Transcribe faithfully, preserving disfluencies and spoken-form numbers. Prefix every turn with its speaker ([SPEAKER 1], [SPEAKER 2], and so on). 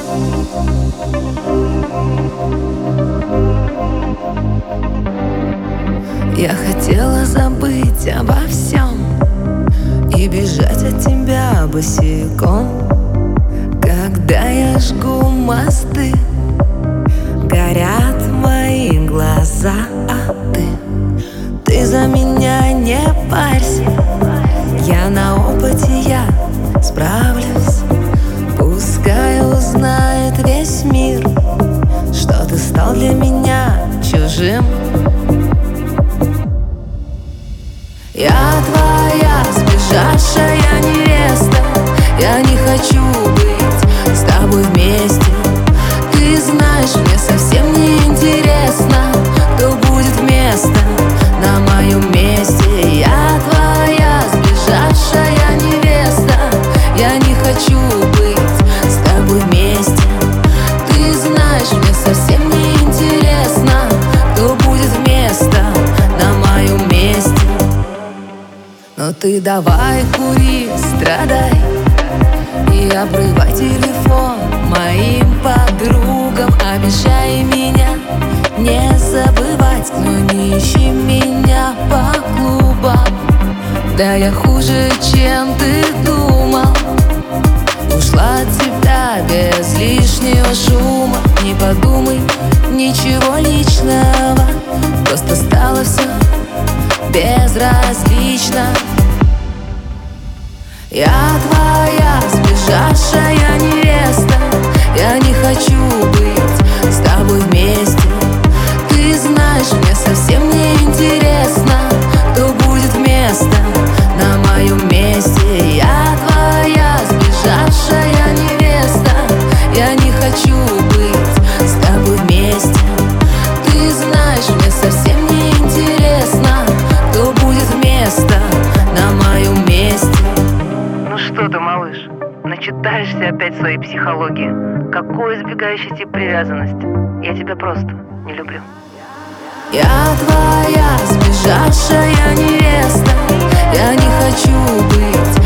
[SPEAKER 1] Я хотела забыть обо всем и бежать от тебя босиком. Когда я жгу мосты, горят мои глаза, а ты, ты за меня не парься. Я на опыте, я справлюсь. Пускай узнает весь мир, что ты стал для меня чужим. Я твоя сбежавшая невеста. Я не хочу быть с тобой вместе. Ты знаешь, мне совсем не интересно, кто будет вместо на моем месте. Я твоя сбежавшая невеста. Я не хочу быть с тобой вместе. Ты знаешь, мне совсем не интересно, кто будет вместо на моем месте. Но ты давай кури, страдай и обрывай телефон моим подругам. Обещай меня не забывать, но не ищи меня по клубам. Да я хуже, чем ты думал. Ушла от тебя без лишнего шума. Не подумай, ничего личного, просто стало все безразлично. Я твоя сбежавшая невеста. Я не хочу быть с тобой вместе. Ты знаешь, мне совсем не интересно, кто будет вместо на моем месте. Я твоя сбежавшая невеста. Я не хочу быть с тобой вместе. Ты знаешь, мне совсем не интересно, кто будет вместо на моем месте.
[SPEAKER 2] Ну что ты, малыш, начитаешься опять своей психологии. Какой избегающий тип привязанности? Я тебя просто не люблю.
[SPEAKER 1] Я твоя сбежавшая невеста. Я не хочу быть